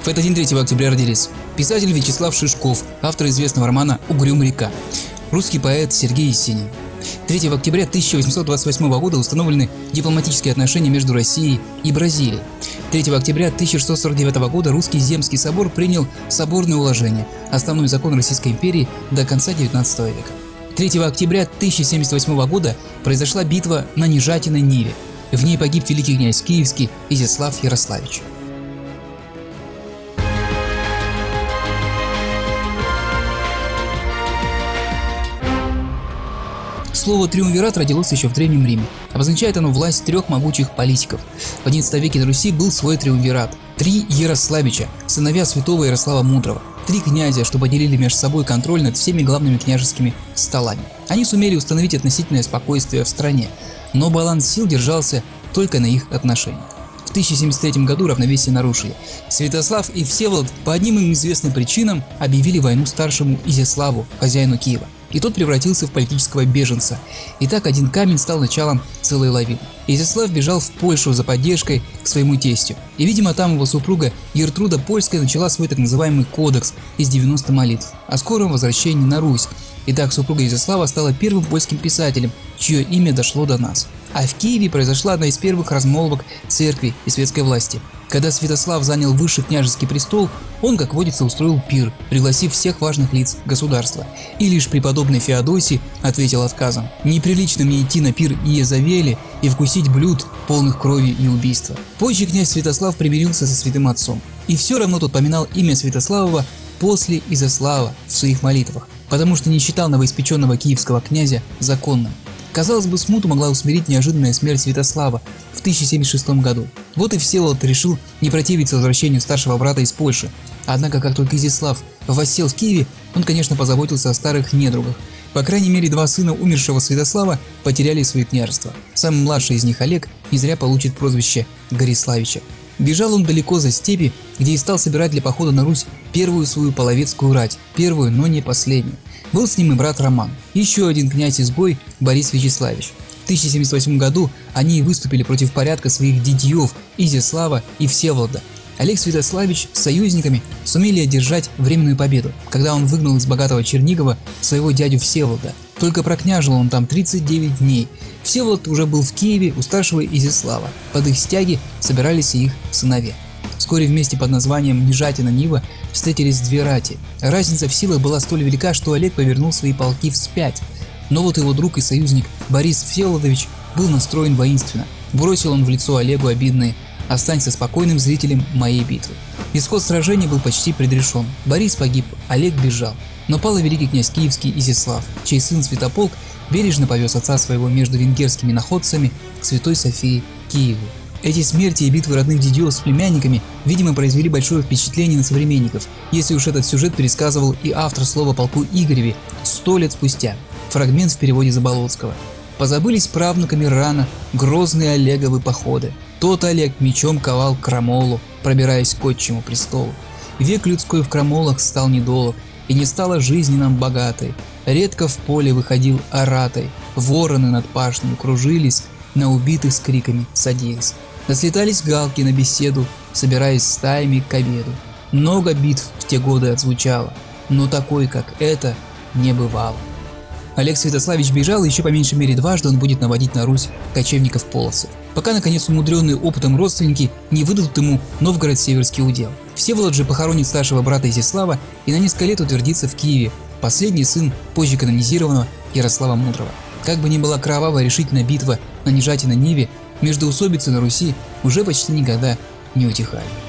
В этот день 3 октября родились писатель Вячеслав Шишков, автор известного романа «Угрюм река», русский поэт Сергей Есенин. 3 октября 1828 года установлены дипломатические отношения между Россией и Бразилией. 3 октября 1649 года Русский Земский собор принял соборное уложение, основной закон Российской империи до конца 19 века. 3 октября 1078 года произошла битва на Нежатиной Ниве. В ней погиб великий князь киевский Изяслав Ярославич. Слово «триумвират» родилось еще в Древнем Риме. Обозначает оно власть трех могучих политиков. В XI веке на Руси был свой триумвират. 3 Ярославича, сыновья святого Ярослава Мудрого. 3 князя, что поделили между собой контроль над всеми главными княжескими столами. Они сумели установить относительное спокойствие в стране, но баланс сил держался только на их отношениях. В 1073 году равновесие нарушили. Святослав и Всеволод по одним им известным причинам объявили войну старшему Изяславу, хозяину Киева. И тот превратился в политического беженца. И так один камень стал началом целой лавины. Изяслав бежал в Польшу за поддержкой к своему тестю. И, видимо, там его супруга Гертруда Польская начала свой так называемый кодекс из 90 молитв о скором возвращении на Русь. И так супруга Изяслава стала первым польским писателем, чье имя дошло до нас. А в Киеве произошла одна из первых размолвок церкви и светской власти. Когда Святослав занял высший княжеский престол, он, как водится, устроил пир, пригласив всех важных лиц государства. И лишь преподобный Феодосий ответил отказом. Неприлично мне идти на пир Иезавели и вкусить блюд, полных крови и убийства. Позже князь Святослав примирился со святым отцом. И все равно тот поминал имя Святославова после Изяслава в своих молитвах, потому что не считал новоиспеченного киевского князя законным. Казалось бы, смуту могла усмирить неожиданная смерть Святослава в 1076 году. Вот и Всеволод решил не противиться возвращению старшего брата из Польши. Однако, как только Изяслав воссел в Киеве, он, конечно, позаботился о старых недругах. По крайней мере, 2 сына умершего Святослава потеряли свои княжества. Самый младший из них, Олег, не зря получит прозвище Гориславича. Бежал он далеко за степи, где и стал собирать для похода на Русь первую свою половецкую рать, первую, но не последнюю. Был с ним и брат Роман, еще один князь-изгой Борис Вячеславич. В 1078 году они выступили против порядка своих дядьев Изяслава и Всеволода. Олег Святославич с союзниками сумели одержать временную победу, когда он выгнал из богатого Чернигова своего дядю Всеволода. Только прокняжил он там 39 дней. Всеволод уже был в Киеве у старшего Изяслава. Под их стяги собирались и их сыновья. Вскоре вместе под названием Нежатина Нива встретились 2 рати. Разница в силах была столь велика, что Олег повернул свои полки вспять. Но вот его друг и союзник Борис Всеволодович был настроен воинственно. Бросил он в лицо Олегу обидные: «Останься спокойным зрителем моей битвы». Исход сражения был почти предрешен. Борис погиб, Олег бежал. Но пал и великий князь киевский Изяслав, чей сын Святополк бережно повез отца своего между венгерскими находцами к Святой Софии Киеву. Эти смерти и битвы родных дядьев с племянниками, видимо, произвели большое впечатление на современников, если уж этот сюжет пересказывал и автор слова полку Игореве 100 лет спустя. Фрагмент в переводе Заболоцкого. Позабылись правнуками рано грозные Олеговы походы. Тот Олег мечом ковал крамолу, пробираясь к отчему престолу. Век людской в крамолах стал недолог, и не стало жизни нам богатой. Редко в поле выходил оратой, вороны над пашней кружились, на убитых с криками садились. Дослетались галки на беседу, собираясь стаями к обеду. Много битв в те годы отзвучало, но такой, как это, не бывало. Олег Святославич бежал, и еще по меньшей мере дважды он будет наводить на Русь кочевников-половцев, пока наконец умудренные опытом родственники не выдадут ему Новгород-Северский удел. Всеволод же похоронит старшего брата Изяслава и на несколько лет утвердится в Киеве, последний сын позже канонизированного Ярослава Мудрого. Как бы ни была кровавая решительная битва на Нежатиной Ниве, междоусобицы на Руси уже почти никогда не утихали.